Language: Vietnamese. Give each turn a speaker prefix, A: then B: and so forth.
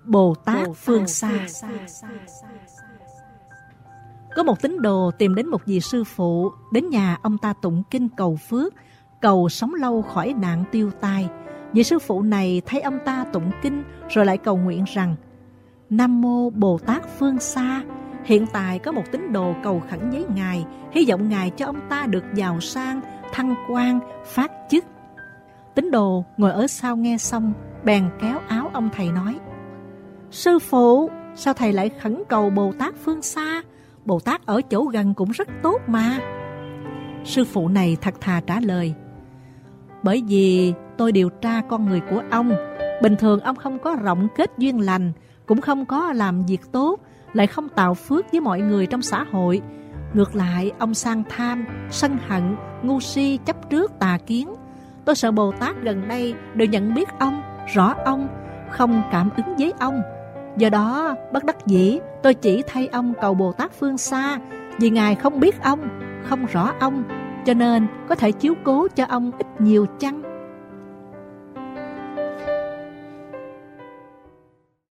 A: Bồ Tát phương xa. Có một tín đồ tìm đến một vị sư phụ, đến nhà ông ta tụng kinh cầu phước, cầu sống lâu khỏi nạn tiêu tai. Vị sư phụ này thấy ông ta tụng kinh rồi lại cầu nguyện rằng: Nam mô Bồ Tát phương xa. Hiện tại có một tín đồ cầu khẩn với Ngài, hy vọng Ngài cho ông ta được giàu sang, thăng quan, phát chức. Tín đồ ngồi ở sau nghe xong, bèn kéo áo ông thầy nói: Sư phụ, sao thầy lại khẩn cầu Bồ Tát phương xa? Bồ Tát ở chỗ gần cũng rất tốt mà. Sư phụ này thật thà trả lời: Bởi vì tôi điều tra con người của ông. Bình thường ông không có rộng kết duyên lành, cũng không có làm việc tốt, lại không tạo phước với mọi người trong xã hội. Ngược lại, ông sang tham, sân hận, ngu si, chấp trước, tà kiến. Tôi sợ Bồ Tát gần đây đều nhận biết ông, rõ ông, không cảm ứng với ông. Do đó, bất đắc dĩ, tôi chỉ thay ông cầu Bồ Tát phương xa, vì Ngài không biết ông, không rõ ông, cho nên có thể chiếu cố cho ông ít nhiều chăng?